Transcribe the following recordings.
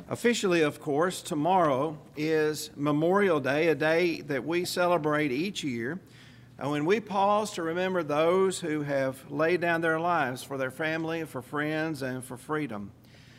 Officially, of course, tomorrow is Memorial Day, a day that we celebrate each year when we pause to remember those who have laid down their lives for their family, for friends, and for freedom.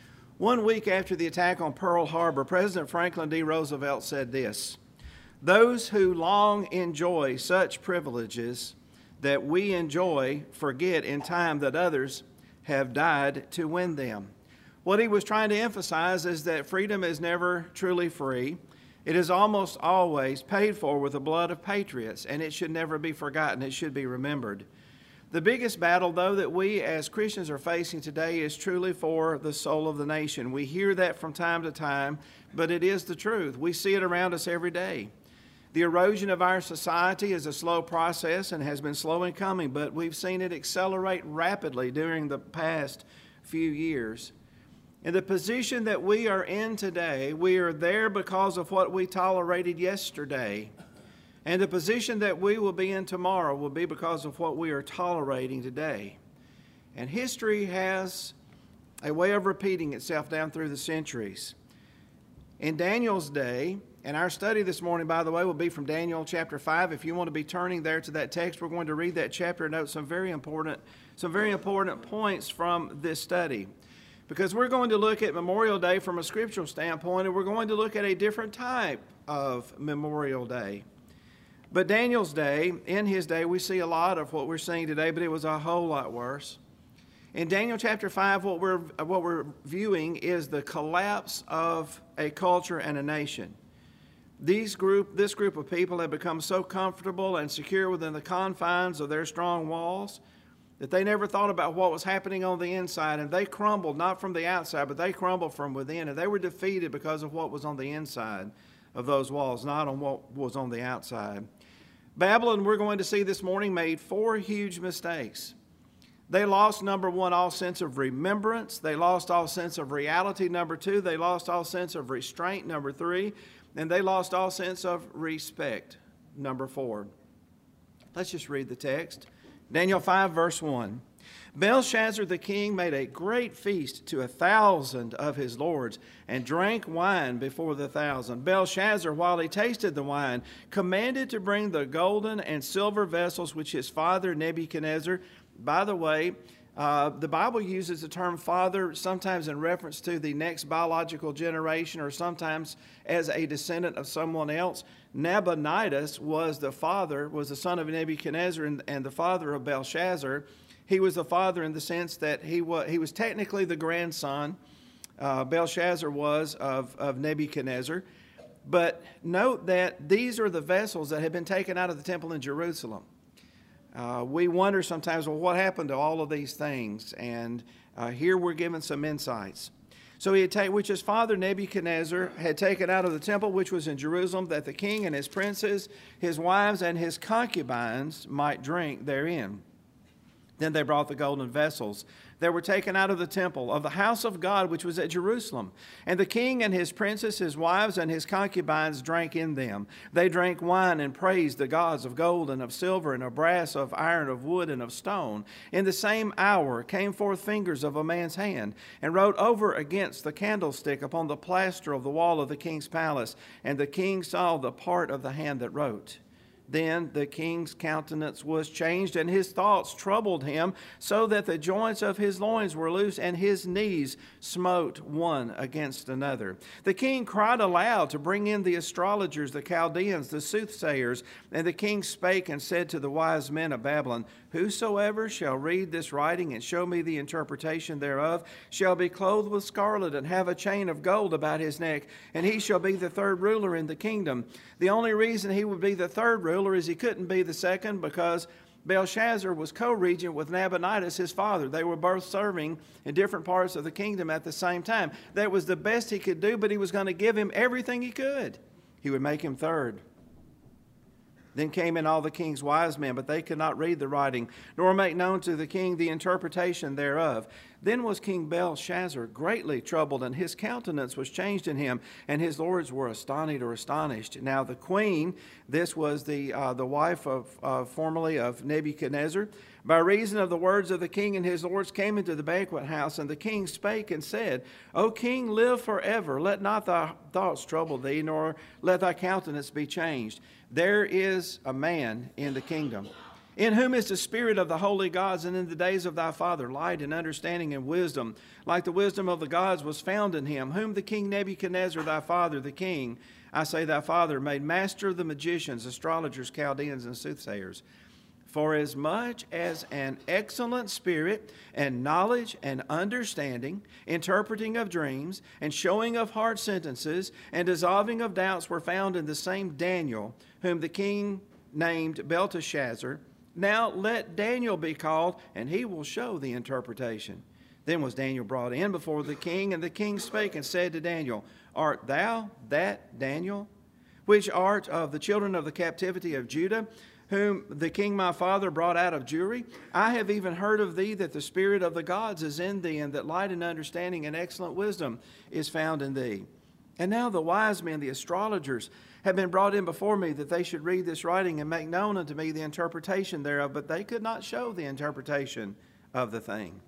1 week after the attack on Pearl Harbor, President Franklin D. Roosevelt said this: "Those who long enjoy such privileges that we enjoy forget in time that others have died to win them." What he was trying to emphasize is that freedom is never truly free. It is almost always paid for with the blood of patriots, and it should never be forgotten. It should be remembered. The biggest battle, though, that we as Christians are facing today is truly for the soul of the nation. We hear that from time to time, but it is the truth. We see it around us every day. The erosion of our society is a slow process and has been slow in coming, but we've seen it accelerate rapidly during the past few years. In the position that we are in today, we are there because of what we tolerated yesterday. And the position that we will be in tomorrow will be because of what we are tolerating today. And history has a way of repeating itself down through the centuries. In Daniel's day, and our study this morning, by the way, will be from Daniel chapter 5. If you want to be turning there to that text, we're going to read that chapter and note some very important points from this study. Because we're going to look at Memorial Day from a scriptural standpoint, and we're going to look at a different type of Memorial Day. But Daniel's day, in his day, we see a lot of what we're seeing today, but it was a whole lot worse. In Daniel chapter 5, what we're viewing is the collapse of a culture and a nation. This group of people have become so comfortable and secure within the confines of their strong walls that they never thought about what was happening on the inside, and they crumbled not from the outside, but they crumbled from within, and they were defeated because of what was on the inside of those walls, not on what was on the outside. Babylon, we're going to see this morning, made 4 huge mistakes. They lost, number 1, all sense of remembrance. They lost all sense of reality, number 2. They lost all sense of restraint, number 3. And they lost all sense of respect, number 4. Let's just read the text. Daniel 5, verse 1. Belshazzar the king made a great feast to 1,000 of his lords and drank wine before the 1,000. Belshazzar, while he tasted the wine, commanded to bring the golden and silver vessels which his father Nebuchadnezzar. By the way, the Bible uses the term father sometimes in reference to the next biological generation or sometimes as a descendant of someone else. Nabonidus was the son of Nebuchadnezzar and the father of Belshazzar. He was the father in the sense that he was technically the grandson, Belshazzar was, of Nebuchadnezzar. But note that these are the vessels that had been taken out of the temple in Jerusalem. We wonder sometimes, well, what happened to all of these things? And here we're given some insights. So which his father Nebuchadnezzar had taken out of the temple, which was in Jerusalem, that the king and his princes, his wives, and his concubines might drink therein. Then they brought the golden vessels that were taken out of the temple of the house of God, which was at Jerusalem. And the king and his princes, his wives, and his concubines drank in them. They drank wine and praised the gods of gold and of silver and of brass, of iron, of wood, and of stone. In the same hour came forth fingers of a man's hand, and wrote over against the candlestick upon the plaster of the wall of the king's palace. And the king saw the part of the hand that wrote. Then the king's countenance was changed, and his thoughts troubled him, so that the joints of his loins were loose, and his knees smote one against another. The king cried aloud to bring in the astrologers, the Chaldeans, the soothsayers. And the king spake and said to the wise men of Babylon, "Whosoever shall read this writing and show me the interpretation thereof shall be clothed with scarlet and have a chain of gold about his neck, and he shall be the third ruler in the kingdom." The only reason he would be the third ruler is he couldn't be the second, because Belshazzar was co-regent with Nabonidus, his father. They were both serving in different parts of the kingdom at the same time. That was the best he could do, but he was going to give him everything he could. He would make him third. Then came in all the king's wise men, but they could not read the writing, nor make known to the king the interpretation thereof. Then was King Belshazzar greatly troubled, and his countenance was changed in him, and his lords were astonished. Now the queen, this was the wife of formerly of Nebuchadnezzar, By reason of the words of the king and his lords came into the banquet house, and the king spake and said, O king, live forever. Let not thy thoughts trouble thee, nor let thy countenance be changed. There is a man in the kingdom, in whom is the spirit of the holy gods, and in the days of thy father light and understanding and wisdom, like the wisdom of the gods was found in him, whom the king Nebuchadnezzar thy father, the king, I say thy father, made master of the magicians, astrologers, Chaldeans, and soothsayers. For as much as an excellent spirit and knowledge and understanding, interpreting of dreams, and showing of hard sentences, and dissolving of doubts were found in the same Daniel, whom the king named Belteshazzar, now let Daniel be called, and he will show the interpretation. Then was Daniel brought in before the king, and the king spake and said to Daniel, Art thou that Daniel, which art of the children of the captivity of Judah, whom the king my father brought out of Jewry? I have even heard of thee that the spirit of the gods is in thee, and that light and understanding and excellent wisdom is found in thee. And now the wise men, the astrologers, have been brought in before me, that they should read this writing and make known unto me the interpretation thereof, but they could not show the interpretation of the thing.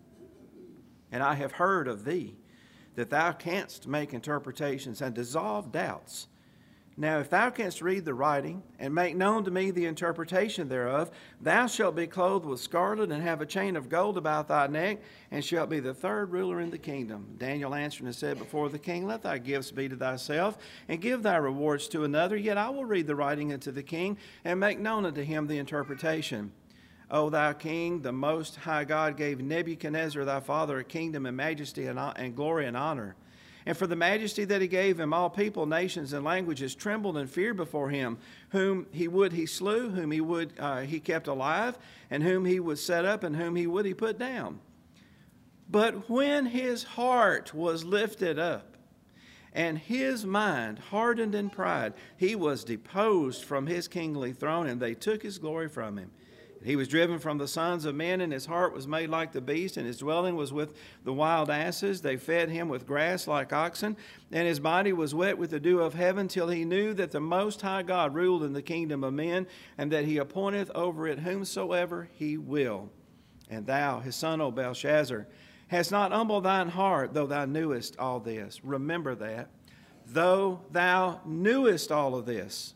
And I have heard of thee, that thou canst make interpretations and dissolve doubts. Now, if thou canst read the writing and make known to me the interpretation thereof, thou shalt be clothed with scarlet and have a chain of gold about thy neck, and shalt be the third ruler in the kingdom. Daniel answered and said before the king, Let thy gifts be to thyself, and give thy rewards to another. Yet I will read the writing unto the king, and make known unto him the interpretation. O thou king, the most high God gave Nebuchadnezzar thy father a kingdom and majesty and glory and honor. And for the majesty that he gave him, all people, nations, and languages trembled and feared before him. Whom he would he slew, whom he kept alive, and whom he would set up, and whom he would he put down. But when his heart was lifted up, and his mind hardened in pride, he was deposed from his kingly throne, and they took his glory from him. He was driven from the sons of men, and his heart was made like the beast, and his dwelling was with the wild asses. They fed him with grass like oxen, and his body was wet with the dew of heaven, till he knew that the Most High God ruled in the kingdom of men, and that he appointeth over it whomsoever he will. And thou, his son, O Belshazzar, hast not humbled thine heart, though thou knewest all this. Remember that. Though thou knewest all of this,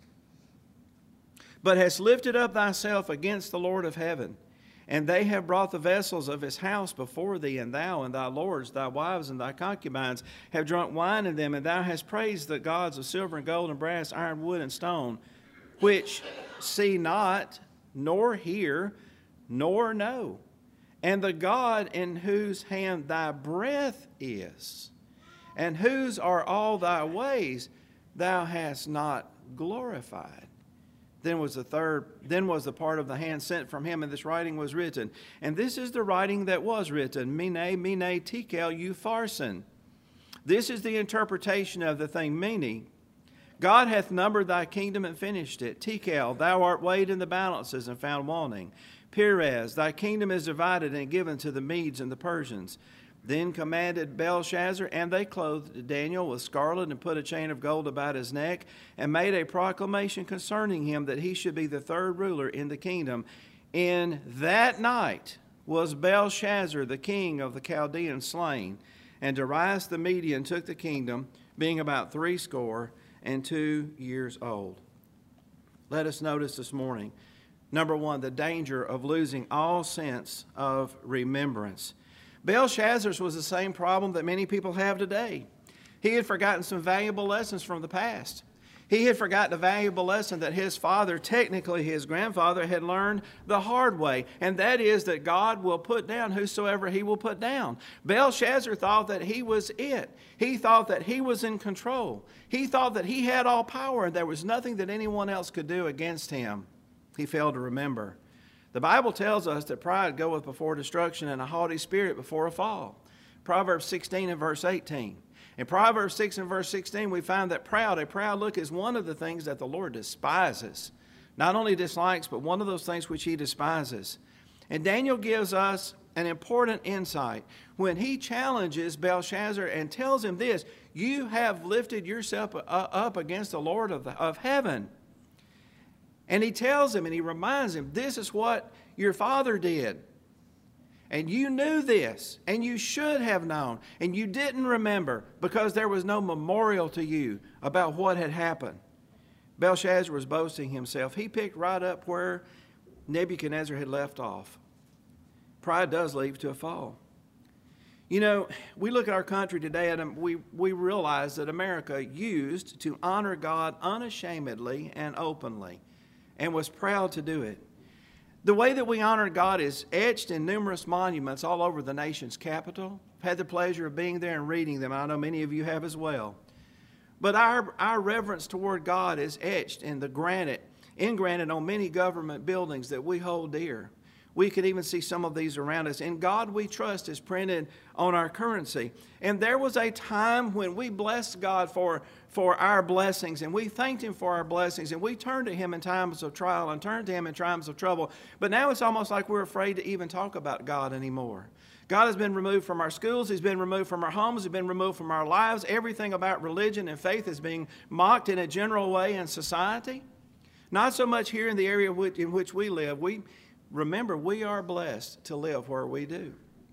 but hast lifted up thyself against the Lord of heaven. And they have brought the vessels of his house before thee, and thou and thy lords, thy wives and thy concubines have drunk wine in them, and thou hast praised the gods of silver and gold and brass, iron, wood, and stone, which see not, nor hear, nor know. And the God in whose hand thy breath is, and whose are all thy ways, thou hast not glorified. Then was the part of the hand sent from him, and this writing was written. And this is the writing that was written, Mene, Mene, Tekel, Upharsin. This is the interpretation of the thing, meaning, God hath numbered thy kingdom and finished it. Tekel, thou art weighed in the balances and found wanting. Peres, thy kingdom is divided and given to the Medes and the Persians. Then commanded Belshazzar, and they clothed Daniel with scarlet and put a chain of gold about his neck, and made a proclamation concerning him that he should be the third ruler in the kingdom. In that night was Belshazzar, the king of the Chaldeans, slain, and Darius the Median took the kingdom, being about 62 years old. Let us notice this morning, number one, the danger of losing all sense of remembrance. Belshazzar's was the same problem that many people have today. He had forgotten some valuable lessons from the past. He had forgotten a valuable lesson that his father, technically his grandfather, had learned the hard way, and that is that God will put down whosoever he will put down. Belshazzar thought that he was it. He thought that he was in control. He thought that he had all power and there was nothing that anyone else could do against him. He failed to remember. The Bible tells us that pride goeth before destruction and a haughty spirit before a fall. Proverbs 16 and verse 18. In Proverbs 6 and verse 16, we find that a proud look is one of the things that the Lord despises. Not only dislikes, but one of those things which he despises. And Daniel gives us an important insight when he challenges Belshazzar and tells him this, you have lifted yourself up against the Lord of heaven. And he tells him and he reminds him, this is what Your father did. And you knew this, and you should have known, and you didn't remember because there was no memorial to you about what had happened. Belshazzar was boasting himself. He picked right up where Nebuchadnezzar had left off. Pride does lead to a fall. You know, we look at our country today and we realize that America used to honor God unashamedly and openly and was proud to do it. The way that we honor God is etched in numerous monuments all over the nation's capital. I've had the pleasure of being there and reading them. I know many of you have as well. But our reverence toward God is etched in granite on many government buildings that we hold dear. We can even see some of these around us. "In God we trust" is printed on our currency. And there was a time when we blessed God for our blessings, and we thanked Him for our blessings, and we turned to Him in times of trial and turned to Him in times of trouble. But now it's almost like we're afraid to even talk about God anymore. God has been removed from our schools. He's been removed from our homes. He's been removed from our lives. Everything about religion and faith is being mocked in a general way in society. Not so much here in the area in which we live. Remember, we are blessed to live where we do.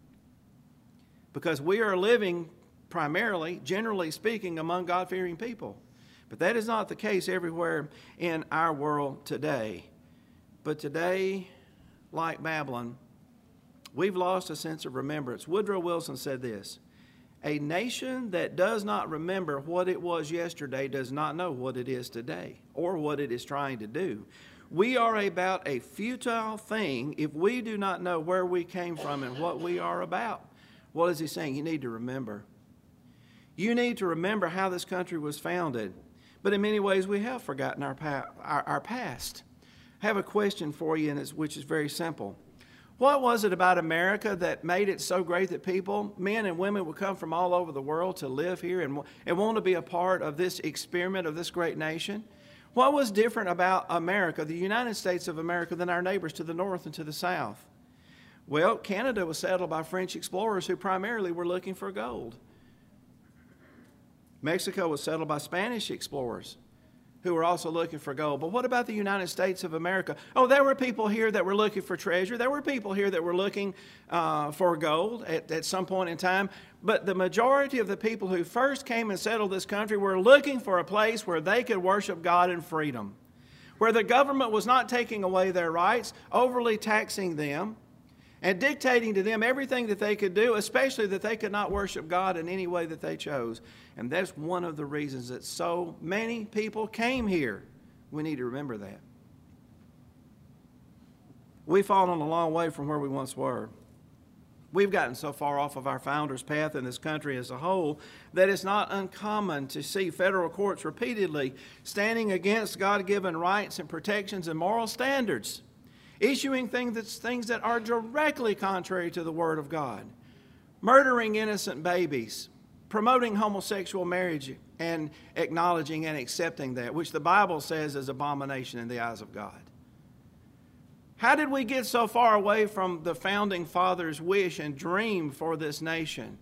Because we are living primarily, generally speaking, among God-fearing people. But that is not the case everywhere in our world today. But today, like Babylon, we've lost a sense of remembrance. Woodrow Wilson said this: "A nation that does not remember what it was yesterday does not know what it is today or what it is trying to do. We are about a futile thing if we do not know where we came from and what we are about." What is he saying? You need to remember. You need to remember how this country was founded. But in many ways, we have forgotten our past. I have a question for you, which is very simple. What was it about America that made it so great that people, men and women, would come from all over the world to live here and want to be a part of this experiment of this great nation? What was different about America, the United States of America, than our neighbors to the north and to the south? Well, Canada was settled by French explorers who primarily were looking for gold. Mexico was settled by Spanish explorers who were also looking for gold. But what about the United States of America? Oh, there were people here that were looking for treasure. There were people here that were looking for gold at some point in time. But the majority of the people who first came and settled this country were looking for a place where they could worship God in freedom, where the government was not taking away their rights, overly taxing them, and dictating to them everything that they could do, especially that they could not worship God in any way that they chose. And that's one of the reasons that so many people came here. We need to remember that. We've fallen a long way from where we once were. We've gotten so far off of our founders' path in this country as a whole that it's not uncommon to see federal courts repeatedly standing against God-given rights and protections and moral standards, issuing things that are directly contrary to the Word of God, murdering innocent babies, promoting homosexual marriage and acknowledging and accepting that, which the Bible says is abomination in the eyes of God. How did we get so far away from the founding fathers' wish and dream for this nation?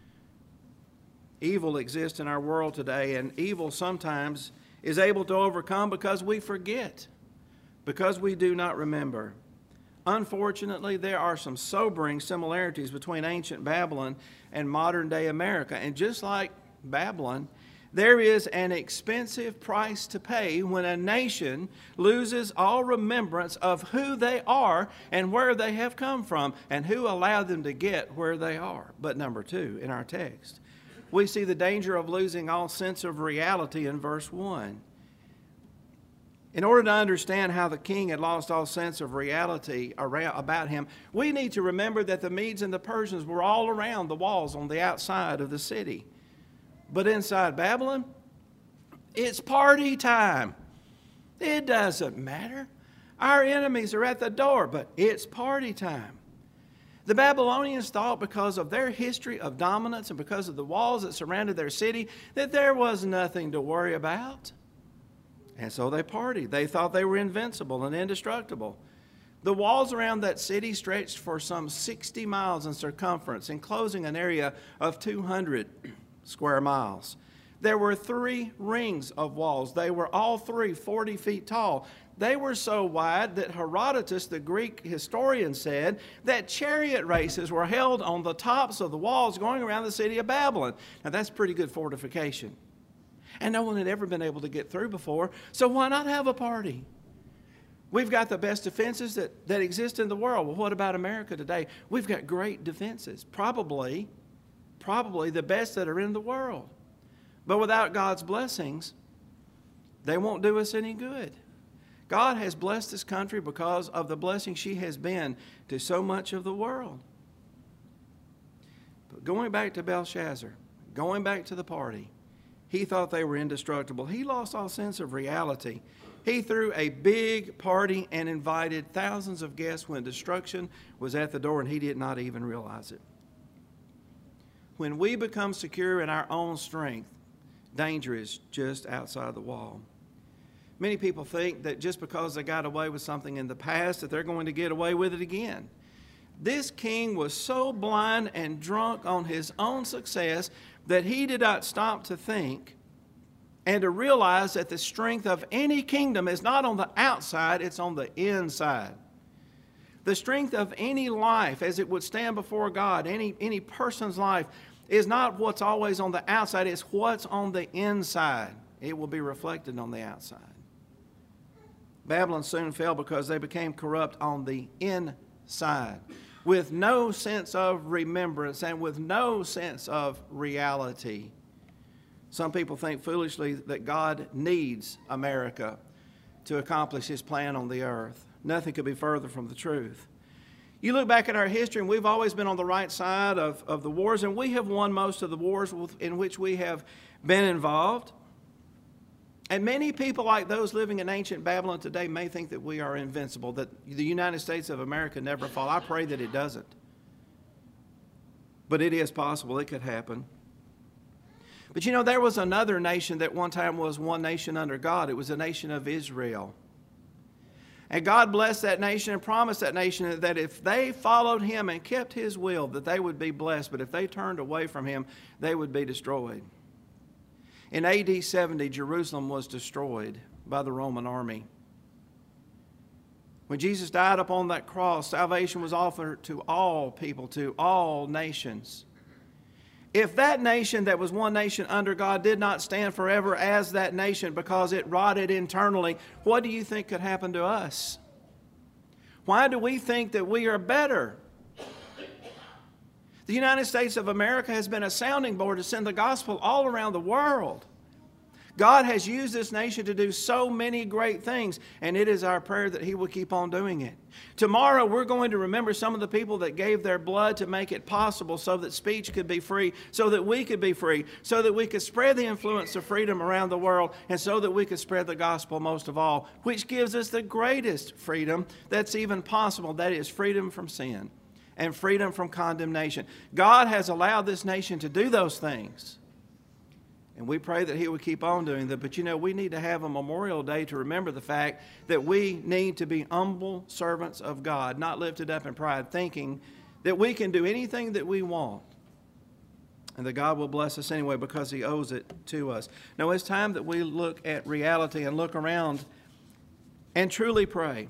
Evil exists in our world today, and evil sometimes is able to overcome because we forget, because we do not remember. Unfortunately, there are some sobering similarities between ancient Babylon and modern-day America. And just like Babylon, there is an expensive price to pay when a nation loses all remembrance of who they are and where they have come from and who allowed them to get where they are. But number two, in our text, we see the danger of losing all sense of reality in verse 1. In order to understand how the king had lost all sense of reality about him, we need to remember that the Medes and the Persians were all around the walls on the outside of the city. But inside Babylon, it's party time. It doesn't matter. Our enemies are at the door, but it's party time. The Babylonians thought, because of their history of dominance and because of the walls that surrounded their city, that there was nothing to worry about. And so they partied. They thought they were invincible and indestructible. The walls around that city stretched for some 60 miles in circumference, enclosing an area of 200 square miles. There were 3 rings of walls. They were all 3 40 feet tall. They were so wide that Herodotus, the Greek historian, said that chariot races were held on the tops of the walls going around the city of Babylon. Now that's pretty good fortification. And no one had ever been able to get through before, so why not have a party? We've got the best defenses that exist in the world. Well, what about America today? We've got great defenses, probably the best that are in the world. But without God's blessings, they won't do us any good. God has blessed this country because of the blessing she has been to so much of the world. But going back to Belshazzar, going back to the party, he thought they were indestructible. He lost all sense of reality. He threw a big party and invited thousands of guests when destruction was at the door, and he did not even realize it. When we become secure in our own strength, danger is just outside the wall. Many people think that just because they got away with something in the past that they're going to get away with it again. This king was so blind and drunk on his own success that he did not stop to think and to realize that the strength of any kingdom is not on the outside, it's on the inside. The strength of any life as it would stand before God, any person's life, is not what's always on the outside, it's what's on the inside. It will be reflected on the outside. Babylon soon fell because they became corrupt on the inside, with no sense of remembrance and with no sense of reality. Some people think foolishly that God needs America to accomplish His plan on the earth. Nothing could be further from the truth. You look back at our history, and we've always been on the right side of the wars, and we have won most of the wars in which we have been involved. And many people like those living in ancient Babylon today may think that we are invincible, that the United States of America never fall. I pray that it doesn't. But it is possible. It could happen. But you know, there was another nation that one time was one nation under God. It was the nation of Israel. And God blessed that nation and promised that nation that if they followed Him and kept His will, that they would be blessed. But if they turned away from Him, they would be destroyed. In AD 70, Jerusalem was destroyed by the Roman army. When Jesus died upon that cross, salvation was offered to all people, to all nations. If that nation that was one nation under God did not stand forever as that nation because it rotted internally, what do you think could happen to us? Why do we think that we are better? The United States of America has been a sounding board to send the gospel all around the world. God has used this nation to do so many great things, and it is our prayer that He will keep on doing it. Tomorrow, we're going to remember some of the people that gave their blood to make it possible so that speech could be free, so that we could be free, so that we could spread the influence of freedom around the world, and so that we could spread the gospel most of all, which gives us the greatest freedom that's even possible. That is freedom from sin and freedom from condemnation. God has allowed this nation to do those things. And we pray that He would keep on doing that. But you know, we need to have a Memorial Day to remember the fact that we need to be humble servants of God, not lifted up in pride, thinking that we can do anything that we want. And that God will bless us anyway because He owes it to us. Now, it's time that we look at reality and look around and truly pray.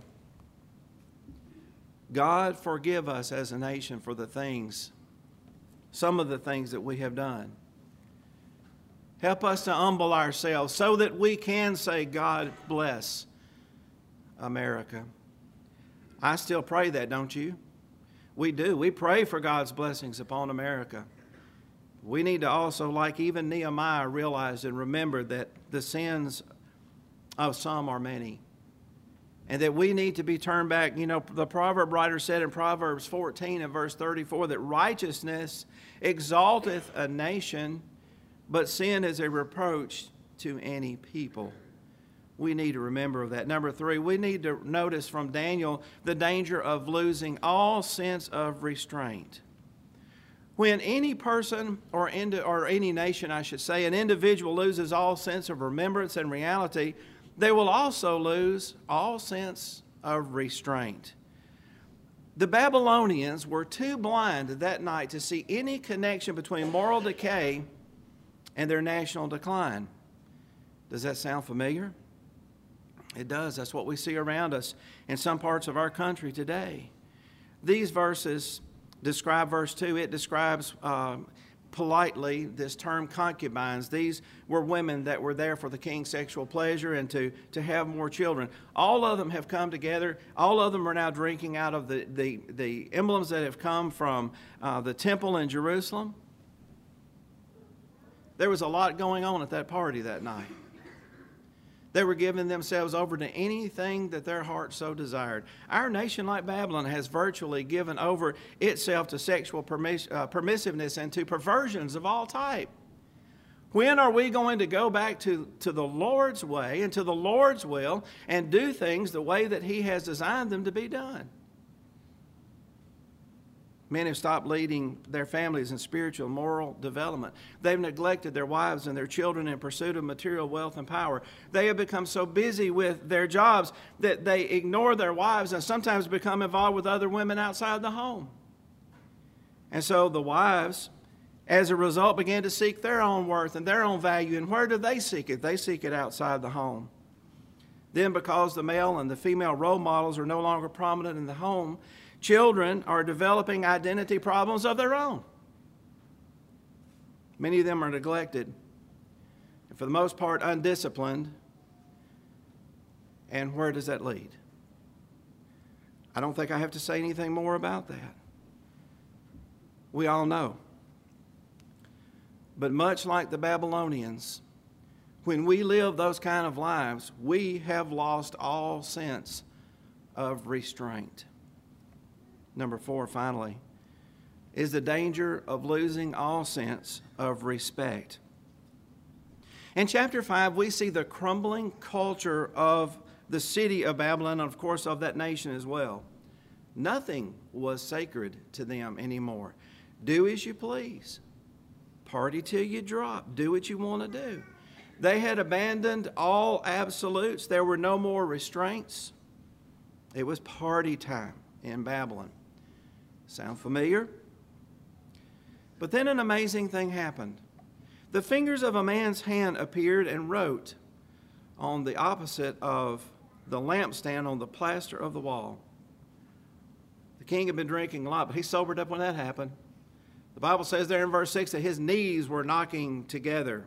God, forgive us as a nation for the things, some of the things that we have done. Help us to humble ourselves so that we can say, God bless America. I still pray that, don't you? We do. We pray for God's blessings upon America. We need to also, like even Nehemiah, realize and remember that the sins of some are many. And that we need to be turned back. You know, the proverb writer said in Proverbs 14 and verse 34 that righteousness exalteth a nation, but sin is a reproach to any people. We need to remember that. Number 3, we need to notice from Daniel the danger of losing all sense of restraint. When any person or any nation, I should say, an individual loses all sense of remembrance and reality, they will also lose all sense of restraint. The Babylonians were too blind that night to see any connection between moral decay and their national decline. Does that sound familiar? It does. That's what we see around us in some parts of our country today. These verses describe, verse 2, it describes politely this term concubines. These were women that were there for the king's sexual pleasure and to have more children. All of them have come together. All of them are now drinking out of the emblems that have come from the temple in Jerusalem. There was a lot going on at that party that night. They were giving themselves over to anything that their heart so desired. Our nation, like Babylon, has virtually given over itself to sexual permissiveness and to perversions of all type. When are we going to go back to the Lord's way and to the Lord's will and do things the way that He has designed them to be done? Men have stopped leading their families in spiritual, moral development. They've neglected their wives and their children in pursuit of material wealth and power. They have become so busy with their jobs that they ignore their wives and sometimes become involved with other women outside the home. And so the wives, as a result, began to seek their own worth and their own value. And where do they seek it? They seek it outside the home. Then, because the male and the female role models are no longer prominent in the home, children are developing identity problems of their own. Many of them are neglected, and for the most part, undisciplined. And where does that lead? I don't think I have to say anything more about that. We all know. But much like the Babylonians, when we live those kind of lives, we have lost all sense of restraint. Number 4, finally, is the danger of losing all sense of respect. In chapter 5, we see the crumbling culture of the city of Babylon, and of course of that nation as well. Nothing was sacred to them anymore. Do as you please. Party till you drop. Do what you want to do. They had abandoned all absolutes. There were no more restraints. It was party time in Babylon. Sound familiar? But then an amazing thing happened. The fingers of a man's hand appeared and wrote on the opposite of the lampstand on the plaster of the wall. The king had been drinking a lot, but he sobered up when that happened. The Bible says there in verse 6 that his knees were knocking together.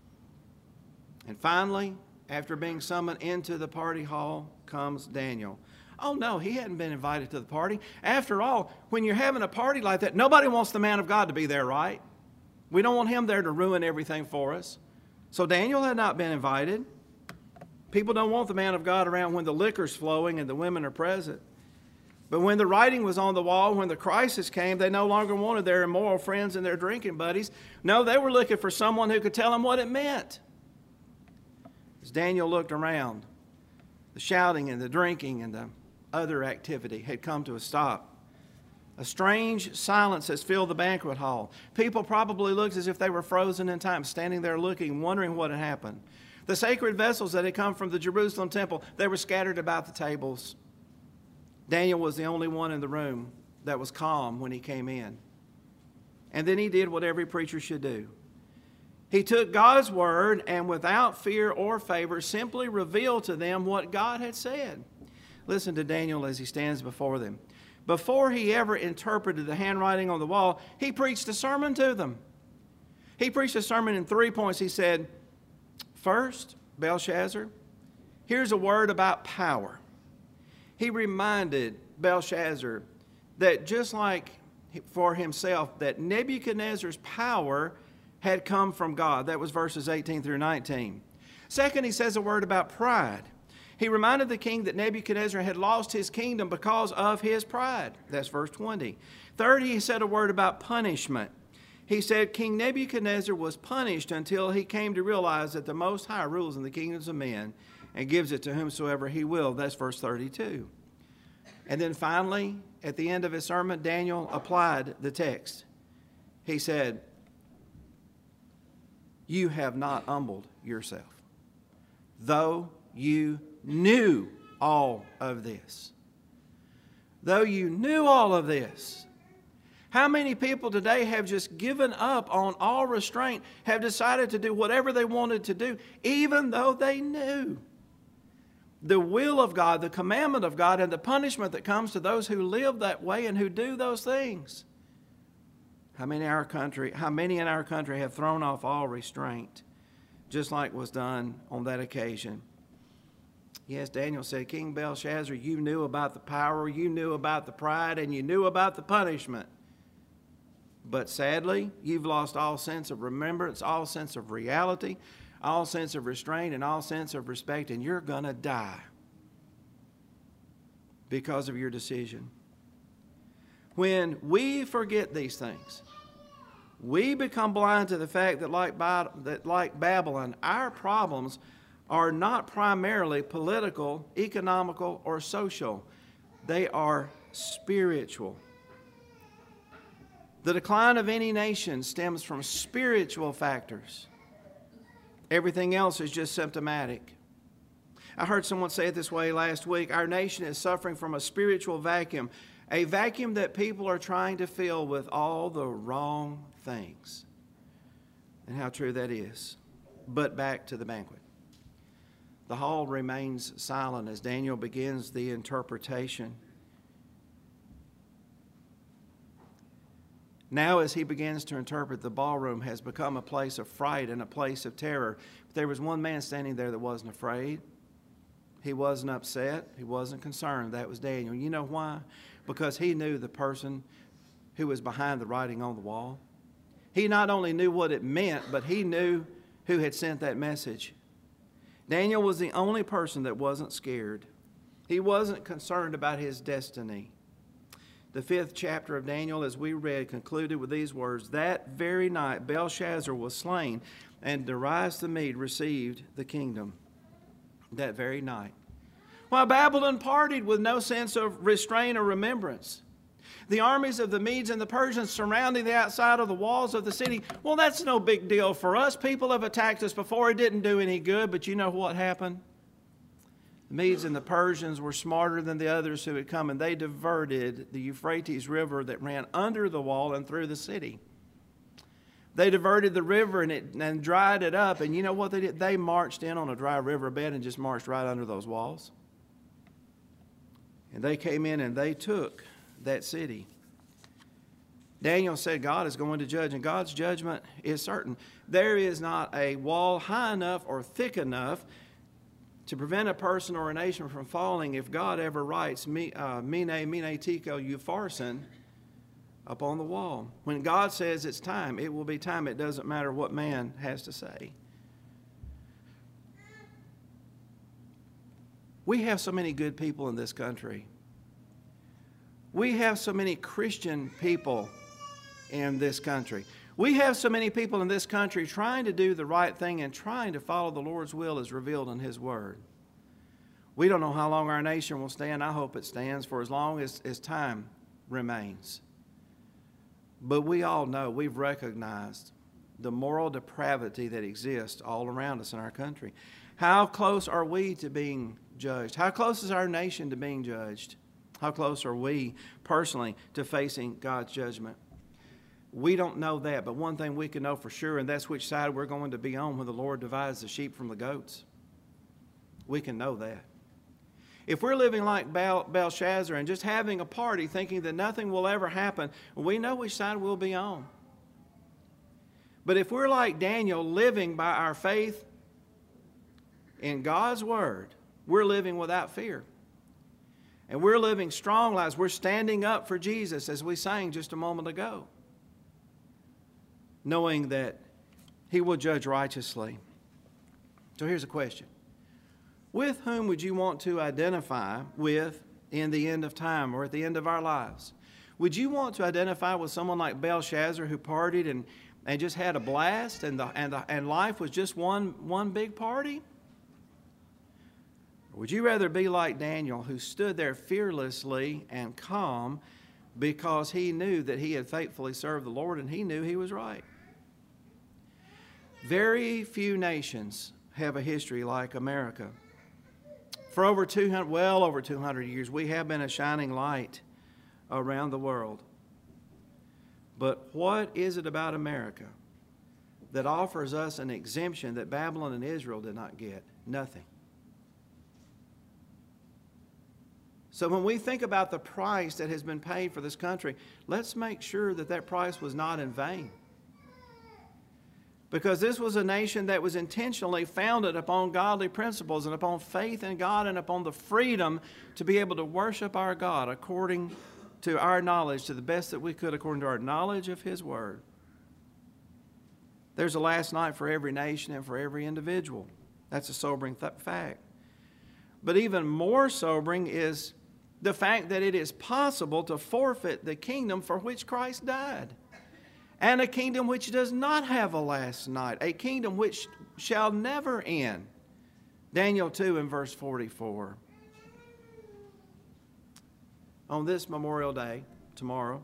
And finally, after being summoned into the party hall, comes Daniel. Oh, no, he hadn't been invited to the party. After all, when you're having a party like that, nobody wants the man of God to be there, right? We don't want him there to ruin everything for us. So Daniel had not been invited. People don't want the man of God around when the liquor's flowing and the women are present. But when the writing was on the wall, when the crisis came, they no longer wanted their immoral friends and their drinking buddies. No, they were looking for someone who could tell them what it meant. As Daniel looked around, the shouting and the drinking and the other activity had come to a stop. A strange silence has filled the banquet hall. People probably looked as if they were frozen in time, standing there looking, wondering what had happened. The sacred vessels that had come from the Jerusalem temple, they were scattered about the tables. Daniel was the only one in the room that was calm when he came in. And then he did what every preacher should do. He took God's word and without fear or favor simply revealed to them what God had said. Listen to Daniel as he stands before them. Before he ever interpreted the handwriting on the wall, he preached a sermon to them. He preached a sermon in 3 points. He said, first, Belshazzar, here's a word about power. He reminded Belshazzar that just like for himself, that Nebuchadnezzar's power had come from God. That was verses 18 through 19. Second, he says a word about pride. He reminded the king that Nebuchadnezzar had lost his kingdom because of his pride. That's verse 20. Third, he said a word about punishment. He said King Nebuchadnezzar was punished until he came to realize that the Most High rules in the kingdoms of men and gives it to whomsoever he will. That's verse 32. And then finally, at the end of his sermon, Daniel applied the text. He said, you have not humbled yourself, though you knew all of this. Though you knew all of this. How many people today have just given up on all restraint, have decided to do whatever they wanted to do, even though they knew? the will of God, the commandment of God, and the punishment that comes to those who live that way and who do those things. How many in our country have thrown off all restraint, just like was done on that occasion? Yes, Daniel said, King Belshazzar, you knew about the power, you knew about the pride, and you knew about the punishment. But sadly, you've lost all sense of remembrance, all sense of reality, all sense of restraint, and all sense of respect, and you're going to die because of your decision. When we forget these things, we become blind to the fact that like Babylon, our problems are not primarily political, economical, or social. They are spiritual. The decline of any nation stems from spiritual factors. Everything else is just symptomatic. I heard someone say it this way last week. Our nation is suffering from a spiritual vacuum, a vacuum that people are trying to fill with all the wrong things. And how true that is. But back to the banquet. The hall remains silent as Daniel begins the interpretation. Now, as he begins to interpret, the ballroom has become a place of fright and a place of terror. But there was one man standing there that wasn't afraid. He wasn't upset. He wasn't concerned. That was Daniel. You know why? Because he knew the person who was behind the writing on the wall. He not only knew what it meant, but he knew who had sent that message. Daniel was the only person that wasn't scared. He wasn't concerned about his destiny. The 5th chapter of Daniel, as we read, concluded with these words, That very night Belshazzar was slain, and Darius the Mede received the kingdom. That very night. While Babylon partied with no sense of restraint or remembrance. The armies of the Medes and the Persians surrounding the outside of the walls of the city. Well, that's no big deal for us. People have attacked us before. It didn't do any good, but you know what happened? The Medes and the Persians were smarter than the others who had come, and they diverted the Euphrates River that ran under the wall and through the city. They diverted the river and dried it up, and you know what they did? They marched in on a dry riverbed and just marched right under those walls. And they came in and they took that city. Daniel said God is going to judge, and God's judgment is certain. There is not a wall high enough or thick enough to prevent a person or a nation from falling if God ever writes Mene Tekel Upharsin upon the wall. When God says it's time, it will be time. It doesn't matter what man has to say. We have so many good people in this country. We have so many Christian people in this country. We have so many people in this country trying to do the right thing and trying to follow the Lord's will as revealed in His Word. We don't know how long our nation will stand. I hope it stands for as long as time remains. But we all know, we've recognized the moral depravity that exists all around us in our country. How close are we to being judged? How close is our nation to being judged? How close are we personally to facing God's judgment? We don't know that, but one thing we can know for sure, and that's which side we're going to be on when the Lord divides the sheep from the goats. We can know that. If we're living like Belshazzar and just having a party thinking that nothing will ever happen, we know which side we'll be on. But if we're like Daniel, living by our faith in God's Word, we're living without fear. And we're living strong lives. We're standing up for Jesus, as we sang just a moment ago, knowing that He will judge righteously. So here's a question. With whom would you want to identify with in the end of time or at the end of our lives? Would you want to identify with someone like Belshazzar who partied and just had a blast and life was just one big party? Or would you rather be like Daniel, who stood there fearlessly and calm because he knew that he had faithfully served the Lord and he knew he was right? Very few nations have a history like America. For well over 200 years, we have been a shining light around the world. But what is it about America that offers us an exemption that Babylon and Israel did not get? Nothing. So when we think about the price that has been paid for this country, let's make sure that that price was not in vain. Because this was a nation that was intentionally founded upon godly principles and upon faith in God and upon the freedom to be able to worship our God according to our knowledge, to the best that we could according to our knowledge of His Word. There's a last night for every nation and for every individual. That's a sobering fact. But even more sobering is the fact that it is possible to forfeit the kingdom for which Christ died. And a kingdom which does not have a last night, a kingdom which shall never end. Daniel 2 and verse 44. On this Memorial Day, tomorrow,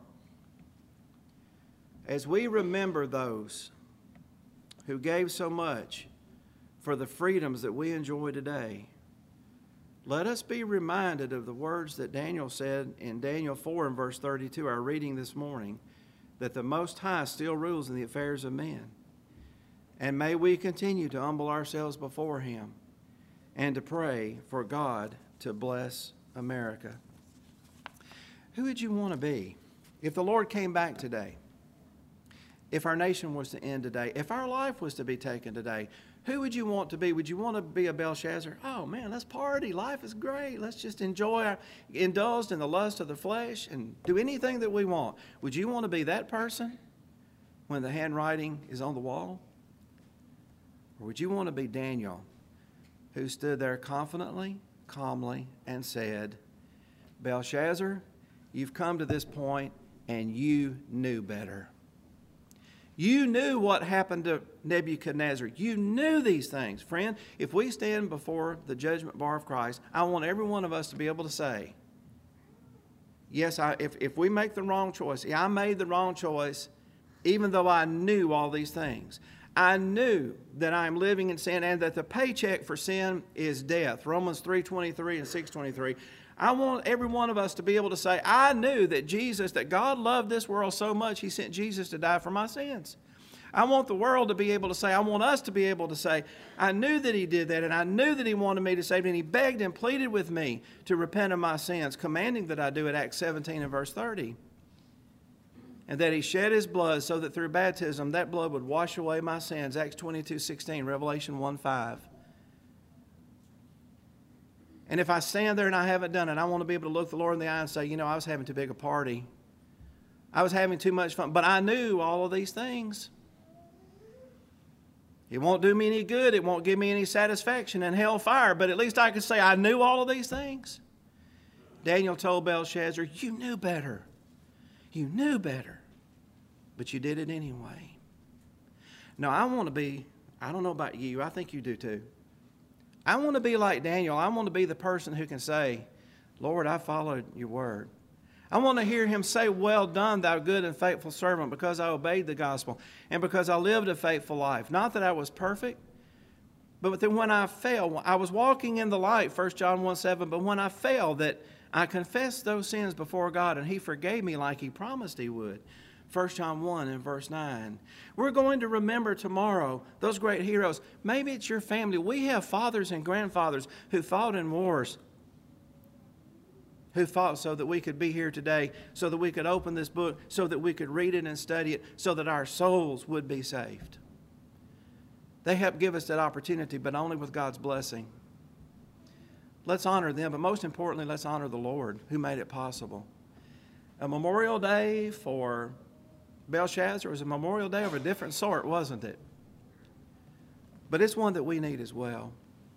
as we remember those who gave so much for the freedoms that we enjoy today, let us be reminded of the words that Daniel said in Daniel 4 and verse 32, our reading this morning, that the Most High still rules in the affairs of men. And may we continue to humble ourselves before Him and to pray for God to bless America. Who would you want to be if the Lord came back today? If our nation was to end today? If our life was to be taken today? Who would you want to be? Would you want to be a Belshazzar? Oh man, let's party. Life is great. Let's just indulge in the lust of the flesh and do anything that we want. Would you want to be that person when the handwriting is on the wall? Or would you want to be Daniel, who stood there confidently, calmly, and said, Belshazzar, you've come to this point and you knew better. You knew what happened to Nebuchadnezzar. You knew these things. Friend, if we stand before the judgment bar of Christ, I want every one of us to be able to say, yes, if we make the wrong choice, I made the wrong choice, even though I knew all these things. I knew that I'm living in sin and that the paycheck for sin is death. Romans 3:23 and 6:23. I want every one of us to be able to say, I knew that God loved this world so much, He sent Jesus to die for my sins. I want the world to be able to say, I want us to be able to say, I knew that He did that, and I knew that He wanted me to save, and He begged and pleaded with me to repent of my sins, commanding that I do it, Acts 17 and verse 30. And that He shed His blood so that through baptism that blood would wash away my sins, Acts 22:16, Revelation 1:5. And if I stand there and I haven't done it, I want to be able to look the Lord in the eye and say, I was having too big a party. I was having too much fun. But I knew all of these things. It won't do me any good. It won't give me any satisfaction in hellfire. But at least I can say I knew all of these things. Daniel told Belshazzar, you knew better. You knew better. But you did it anyway. Now, I want to be, I don't know about you. I think you do too. I want to be like Daniel. I want to be the person who can say, Lord, I followed your word. I want to hear him say, well done, thou good and faithful servant, because I obeyed the gospel and because I lived a faithful life. Not that I was perfect, but then when I fell, I was walking in the light, 1 John 1:7, but when I fell, that I confessed those sins before God and he forgave me like he promised he would. 1 John 1 and verse 9. We're going to remember tomorrow those great heroes. Maybe it's your family. We have fathers and grandfathers who fought in wars, who fought so that we could be here today, so that we could open this book, so that we could read it and study it, so that our souls would be saved. They helped give us that opportunity, but only with God's blessing. Let's honor them, but most importantly, let's honor the Lord who made it possible. A Memorial Day for Belshazzar was a Memorial Day of a different sort, wasn't it? But it's one that we need as well.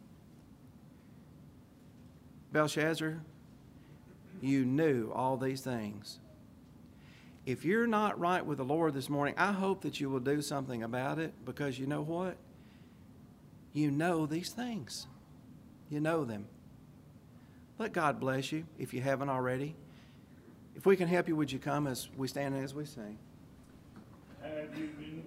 Belshazzar, you knew all these things. If you're not right with the Lord this morning, I hope that you will do something about it, because you know what? You know these things. You know them. Let God bless you if you haven't already. If we can help you, would you come as we stand and as we sing? Have you been